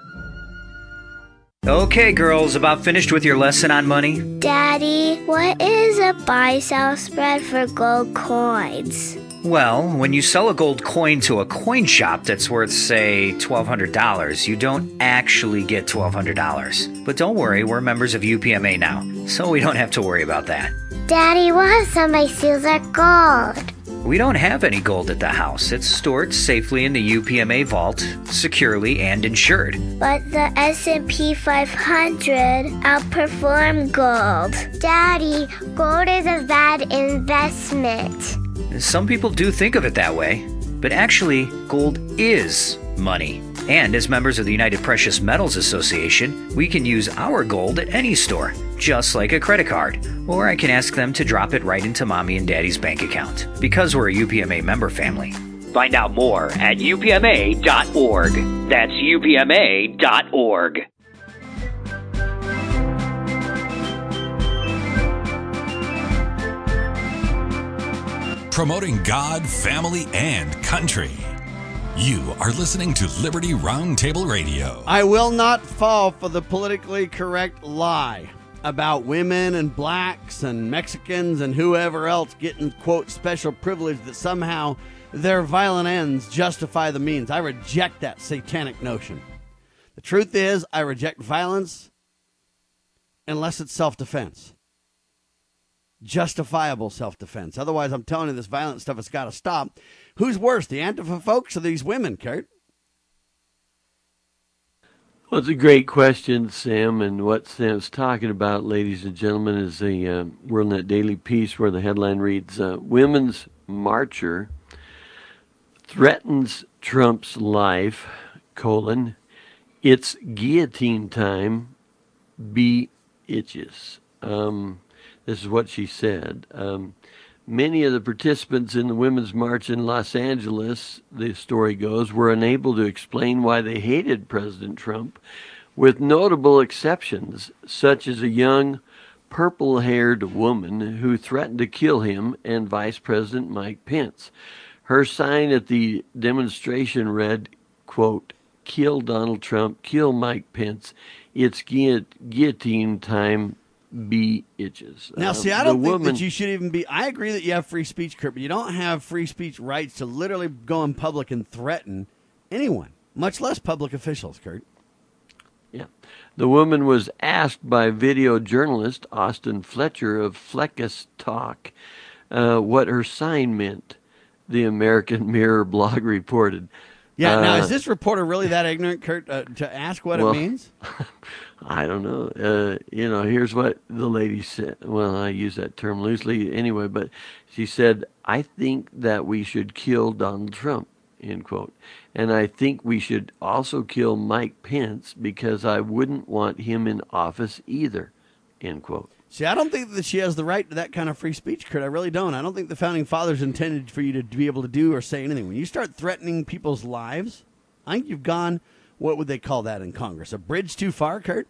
Okay, girls, about finished with your lesson on money?
Daddy, what is a buy-sell spread for gold coins?
Well, when you sell a gold coin to a coin shop that's worth, say, twelve hundred dollars, you don't actually get twelve hundred dollars. But don't worry, we're members of U P M A now, so we don't have to worry about that.
Daddy, what if somebody steals our gold?
We don't have any gold at the house. It's stored safely in the U P M A vault, securely and insured.
But the S and P five hundred outperformed gold. Daddy, gold is a bad investment.
Some people do think of it that way, but actually, gold is money. And as members of the United Precious Metals Association, we can use our gold at any store, just like a credit card. Or I can ask them to drop it right into Mommy and Daddy's bank account, because we're a U P M A member family. Find out more at U P M A dot org. That's U P M A dot org.
Promoting God, family, and country. You are listening to Liberty Roundtable Radio.
I will not fall for the politically correct lie about women and blacks and Mexicans and whoever else getting, quote, special privilege that somehow their violent ends justify the means. I reject that satanic notion. The truth is, I reject violence unless it's self-defense. Justifiable self-defense. Otherwise, I'm telling you, this violent stuff has got to stop. Who's worse, the Antifa folks or these women, Kurt?
Well, it's a great question, Sam, and what Sam's talking about, ladies and gentlemen, is the uh, WorldNet Daily piece where the headline reads, uh, Women's Marcher threatens Trump's life, colon, it's guillotine time, B itches. Um, this is what she said. Um, many of the participants in the Women's March in Los Angeles, the story goes, were unable to explain why they hated President Trump, with notable exceptions, such as a young purple-haired woman who threatened to kill him and Vice President Mike Pence. Her sign at the demonstration read, quote, kill Donald Trump, kill Mike Pence, it's guillotine time, B itches.
Now,
uh,
see, I don't think
woman,
that you should even be, I agree that you have free speech, Kurt, but you don't have free speech rights to literally go in public and threaten anyone, much less public officials, Kurt.
Yeah. The woman was asked by video journalist Austin Fletcher of Fleckus Talk uh, what her sign meant, the American Mirror blog reported.
Yeah, now,
uh,
is this reporter really that ignorant, Kurt, uh, to ask what
well,
it means?
I don't know. Uh, you know, here's what the lady said. Well, I use that term loosely anyway, but she said, I think that we should kill Donald Trump, end quote. And I think we should also kill Mike Pence because I wouldn't want him in office either, end quote.
See, I don't think that she has the right to that kind of free speech, Kurt. I really don't. I don't think the Founding Fathers intended for you to be able to do or say anything. When you start threatening people's lives, I think you've gone, what would they call that in Congress, a bridge too far, Kurt?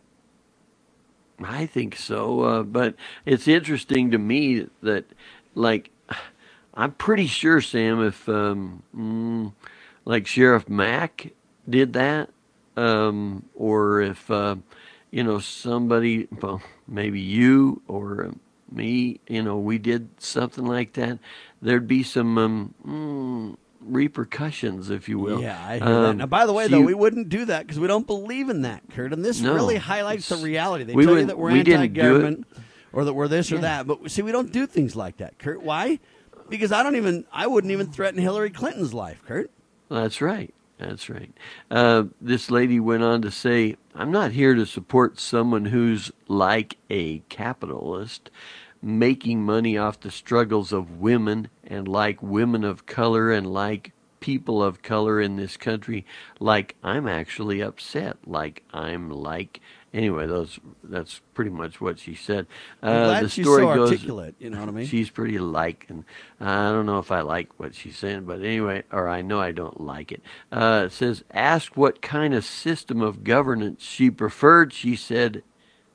I think so, uh, but it's interesting to me that, like, I'm pretty sure, Sam, if, um, mm, like, Sheriff Mack did that, um, or if, uh, you know, somebody, well, maybe you or uh, me, you know, we did something like that, there'd be some um, mm, repercussions, if you will.
Yeah, I hear
um,
that. Now, by the way,
so
though,
you,
we wouldn't do that because we don't believe in that, Kurt. And this
no,
really highlights the reality. They
we
tell you
would,
that we're
we
anti-government or that we're this
yeah.
or that. But, see, we don't do things like that, Kurt. Why? Because I don't even, I wouldn't even threaten Hillary Clinton's life, Kurt.
That's right. That's right. Uh, this lady went on to say, I'm not here to support someone who's like a capitalist, making money off the struggles of women and like women of color and like people of color in this country. Like I'm actually upset. Like I'm like... Anyway, those that's pretty much what she said. Uh,
I'm glad
the
she's
story
so
goes,
articulate, you know what I mean?
She's pretty like, and I don't know if I like what she's saying, but anyway, or I know I don't like it. Uh, it says, asked what kind of system of governance she preferred, she said,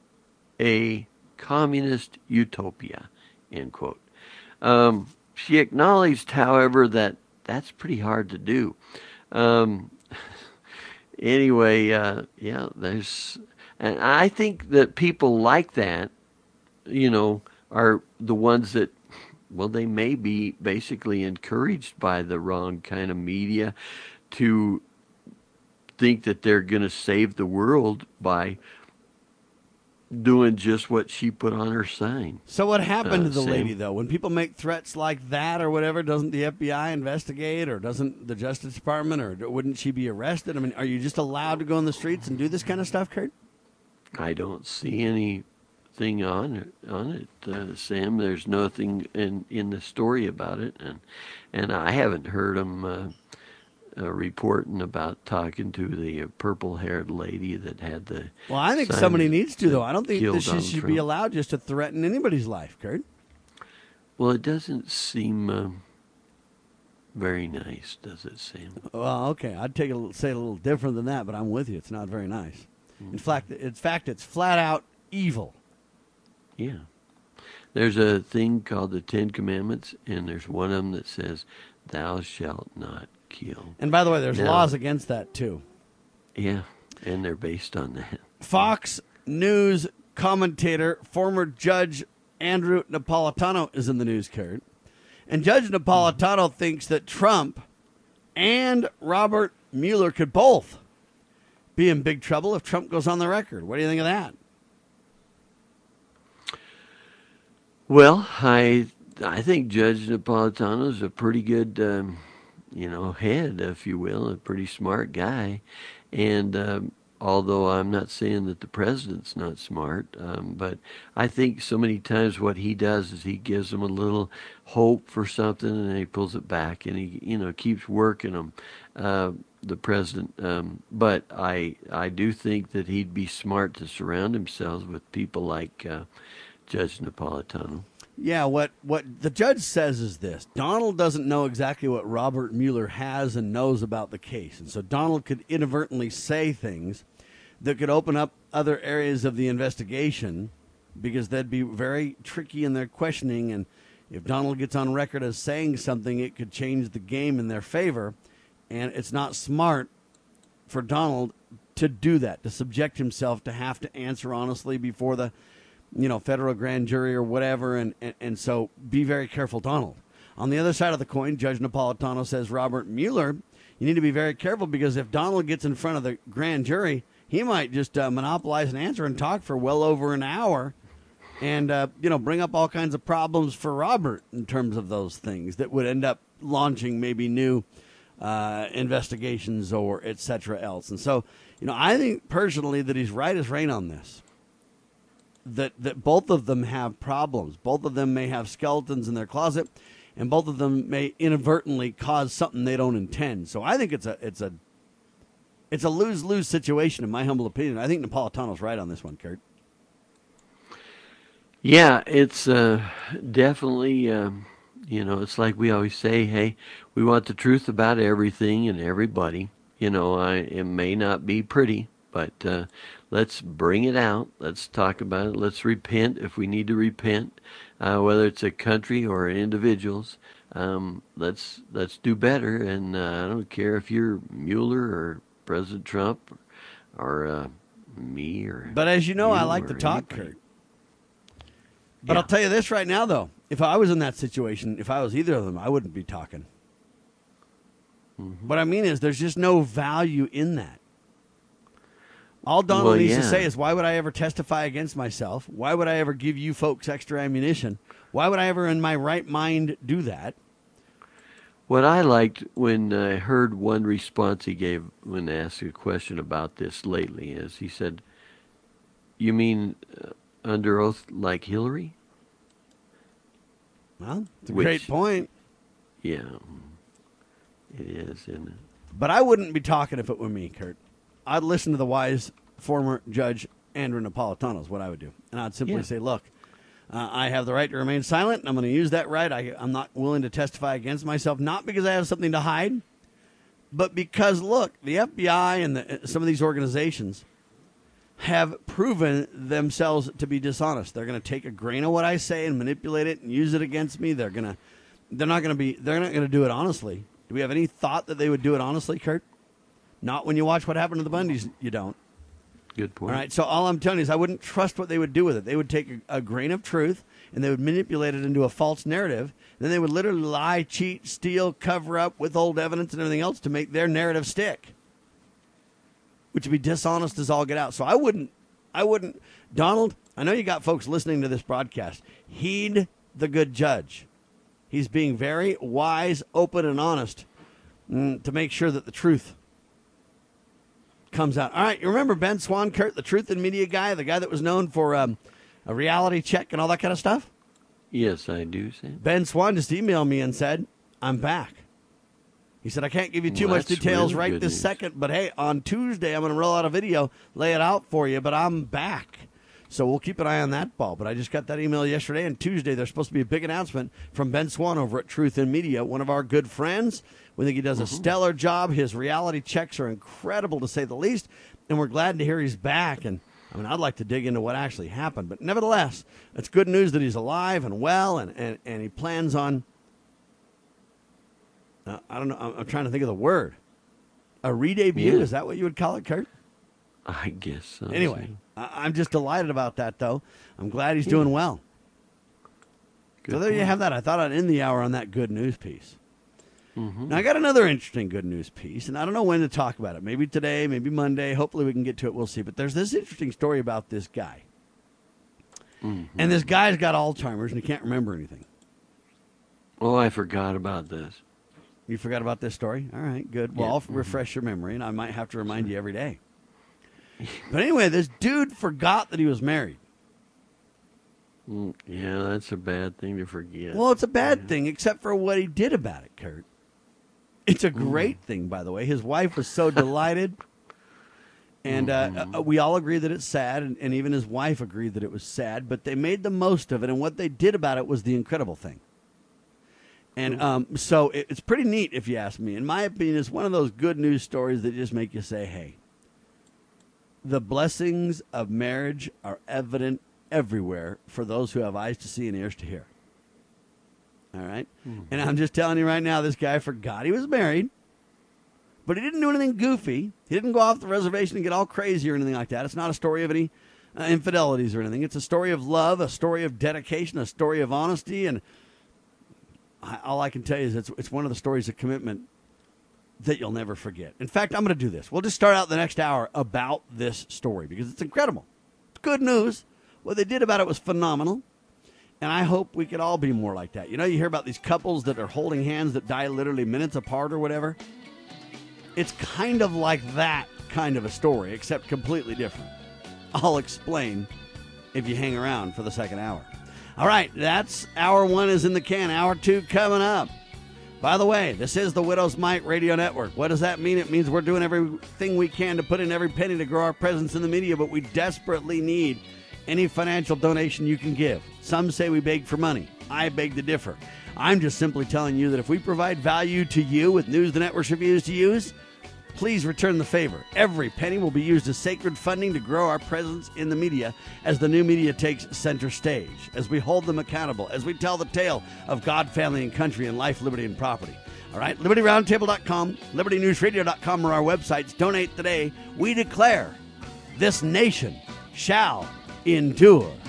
a communist utopia, end quote. Um, she acknowledged, however, that that's pretty hard to do. Um, anyway, uh, yeah, there's... And I think that people like that, you know, are the ones that, well, they may be basically encouraged by the wrong kind of media to think that they're going to save the world by doing just what she put on her sign.
So what happened
uh,
to the
Sam?
lady, though? When people make threats like that or whatever, doesn't the F B I investigate, or doesn't the Justice Department, or wouldn't she be arrested? I mean, are you just allowed to go in the streets and do this kind of stuff, Kurt?
I don't see anything on it, on it, uh, Sam. There's nothing in, in the story about it, and and I haven't heard them uh, uh, reporting about talking to the uh, purple-haired lady that had the.
Well, I think
sign
somebody
that-
needs to, though. I don't think
killed
that she
Donald
should
Trump.
be allowed just to threaten anybody's life, Kurt.
Well, it doesn't seem uh, very nice, does it, Sam?
Well, okay. I'd take it, say it a little different than that, but I'm with you. It's not very nice. Mm-hmm. In fact, in fact, it's flat out evil.
Yeah. There's a thing called the Ten Commandments, and there's one of them that says, "Thou shalt not kill."
And by the way, there's
now,
laws against that too.
Yeah, and they're based on that.
Fox News commentator, former Judge Andrew Napolitano is in the news, Kurt. And Judge Napolitano thinks that Trump and Robert Mueller could both be in big trouble if Trump goes on the record. What do you think of that?
Well, I I think Judge Napolitano is a pretty good, um, you know, head, if you will, a pretty smart guy. And um, although I'm not saying that the president's not smart, um, but I think so many times what he does is he gives them a little hope for something, and then he pulls it back, and he, you know, keeps working them. Uh, the president, um, but I I do think that he'd be smart to surround himself with people like uh, Judge Napolitano.
Yeah, what, what the judge says is this. Donald doesn't know exactly what Robert Mueller has and knows about the case. And so Donald could inadvertently say things that could open up other areas of the investigation because they'd be very tricky in their questioning. And if Donald gets on record as saying something, it could change the game in their favor. And it's not smart for Donald to do that, to subject himself to have to answer honestly before the you know, federal grand jury or whatever, and, and, and so be very careful, Donald. On the other side of the coin, Judge Napolitano says, Robert Mueller, you need to be very careful because if Donald gets in front of the grand jury, he might just uh, monopolize an answer and talk for well over an hour and, uh, you know, bring up all kinds of problems for Robert in terms of those things that would end up launching maybe new uh, investigations or et cetera else. And so, you know, I think personally that he's right as rain on this. That, that both of them have problems. Both of them may have skeletons in their closet, and both of them may inadvertently cause something they don't intend. So I think it's a it's a it's a lose lose situation, in my humble opinion. I think Napolitano's right on this one, Kurt.
Yeah, it's uh, definitely um, you know, it's like we always say, hey, we want the truth about everything and everybody. You know, I it may not be pretty, but uh, let's bring it out. Let's talk about it. Let's repent if we need to repent, uh, whether it's a country or individuals. Um, let's let's do better. And uh, I don't care if you're Mueller or President Trump or, or uh, me or.
But as you know, I like to talk,
anybody.
Kurt. But
Yeah.
I'll tell you this right now, though: if I was in that situation, if I was either of them, I wouldn't be talking.
Mm-hmm.
What I mean is, there's just no value in that. All Donald
Well,
needs to
yeah.
say is, why would I ever testify against myself? Why would I ever give you folks extra ammunition? Why would I ever in my right mind do that?
What I liked when I heard one response he gave when asked a question about this lately is he said, you mean uh, under oath like Hillary?
Well, it's a
Which-
great point.
Yeah, it is, isn't it?
But I wouldn't be talking if it were me, Kurt. I'd listen to the wise former Judge Andrew Napolitano is what I would do. And I'd simply
Yeah.
say, look, uh, I have the right to remain silent, and I'm going to use that right. I, I'm not willing to testify against myself, not because I have something to hide, but because, look, the F B I and the, some of these organizations have proven themselves to be dishonest. They're going to take a grain of what I say and manipulate it and use it against me. They're going to, they're not going to be, they're not going to do it honestly. Do we have any thought that they would do it honestly, Kurt? Not when you watch what happened to the Bundys, you don't.
Good point.
All right, so all I'm telling you is I wouldn't trust what they would do with it. They would take a, a grain of truth and they would manipulate it into a false narrative. Then they would literally lie, cheat, steal, cover up, withhold evidence and everything else to make their narrative stick, which would be dishonest as all get out. So I wouldn't, I wouldn't, Donald, I know you got folks listening to this broadcast. Heed the good judge. He's being very wise, open, and honest mm, to make sure that the truth comes out. All right, you remember Ben Swan, Kurt, the Truth in Media guy, the guy that was known for um, a reality check and all that kind of stuff?
Yes, I do, Sam.
Ben Swan just emailed me and said, I'm back. He said, I can't give you too
Well,
much
that's
details
really
right
good
this
news.
second, but hey, on Tuesday I'm going to roll out a video, lay it out for you, but I'm back. So we'll keep an eye on that ball. But I just got that email yesterday, and Tuesday there's supposed to be a big announcement from Ben Swan over at Truth in Media, one of our good friends. We think he does a mm-hmm. stellar job. His reality checks are incredible, to say the least, and we're glad to hear he's back. And I mean, I'd like to dig into what actually happened. But nevertheless, it's good news that he's alive and well, and, and, and he plans on, uh, I don't know, I'm, I'm trying to think of the word. A re-debut?
Yeah.
Is that what you would call it, Kurt?
I guess so.
Anyway, I, I'm just delighted about that, though. I'm glad he's yeah. doing well. Good so there point. You have that. I thought I'd end the hour on that good news piece. Mm-hmm. Now, I got another interesting good news piece, and I don't know when to talk about it. Maybe today, maybe Monday. Hopefully we can get to it. We'll see. But there's this interesting story about this guy. Mm-hmm. And this guy's got Alzheimer's, and he can't remember anything.
Oh, I forgot about this.
You forgot about this story? All right, good. Well,
yeah.
I'll mm-hmm. refresh your memory, and I might have to remind you every day. But anyway, this dude forgot that he was married.
Mm, yeah, that's a bad thing to forget.
Well, it's a bad
yeah.
thing, except for what he did about it, Kurt. It's a great mm. thing, by the way. His wife was so delighted. And mm-hmm. uh, we all agree that it's sad, and, and even his wife agreed that it was sad, but they made the most of it, and what they did about it was the incredible thing. And um, so it, it's pretty neat, if you ask me. In my opinion, it's one of those good news stories that just make you say, hey, the blessings of marriage are evident everywhere for those who have eyes to see and ears to hear. All right? Mm-hmm. And I'm just telling you right now, this guy forgot he was married, but he didn't do anything goofy. He didn't go off the reservation and get all crazy or anything like that. It's not a story of any uh, infidelities or anything. It's a story of love, a story of dedication, a story of honesty, and I, all I can tell you is it's, it's one of the stories of commitment that you'll never forget. In fact, I'm going to do this. We'll just start out the next hour about this story because it's incredible. It's good news. What they did about it was phenomenal. And I hope we could all be more like that. You know, you hear about these couples that are holding hands that die literally minutes apart or whatever. It's kind of like that kind of a story, except completely different. I'll explain if you hang around for the second hour. All right, that's hour one is in the can. Hour two coming up. By the way, this is the Widow's Mite Radio Network. What does that mean? It means we're doing everything we can to put in every penny to grow our presence in the media, but we desperately need any financial donation you can give. Some say we beg for money. I beg to differ. I'm just simply telling you that if we provide value to you with news the network refuse to use, please return the favor. Every penny will be used as sacred funding to grow our presence in the media as the new media takes center stage, as we hold them accountable, as we tell the tale of God, family, and country, and life, liberty, and property. All right, liberty roundtable dot com, liberty news radio dot com are our websites. Donate today. We declare this nation shall endure.